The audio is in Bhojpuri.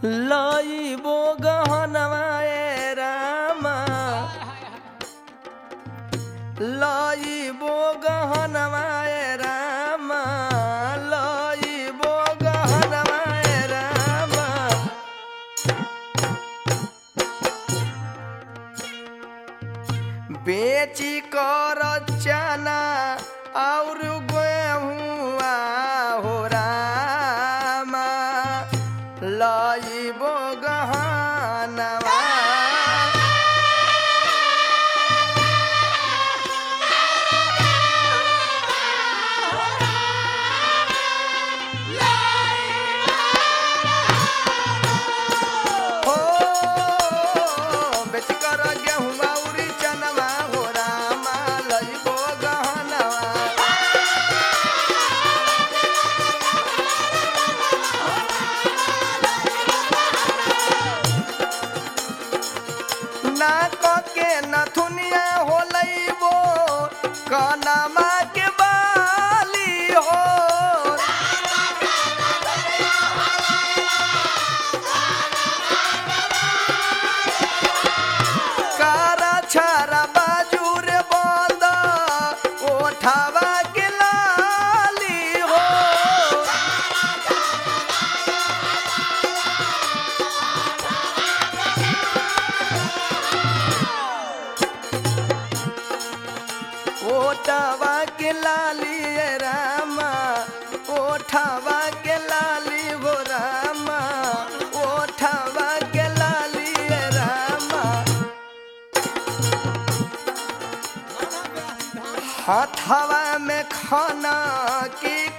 लईबो गहनवा ए रामा लईबो गहनवा ए रामा लईबो गहनवा ए रामा बेची कर चना और गेहुआ हो रामा लईबो गहनवा के नथुनिया हो लईबो कनमा के बाली हो कारा छारा बाजूर बंद ओठावा के लाली हो ओठवा के लाली रामा ओठवा के लाली हो रामा ओठवा के लाली रामा हथवा में खाना की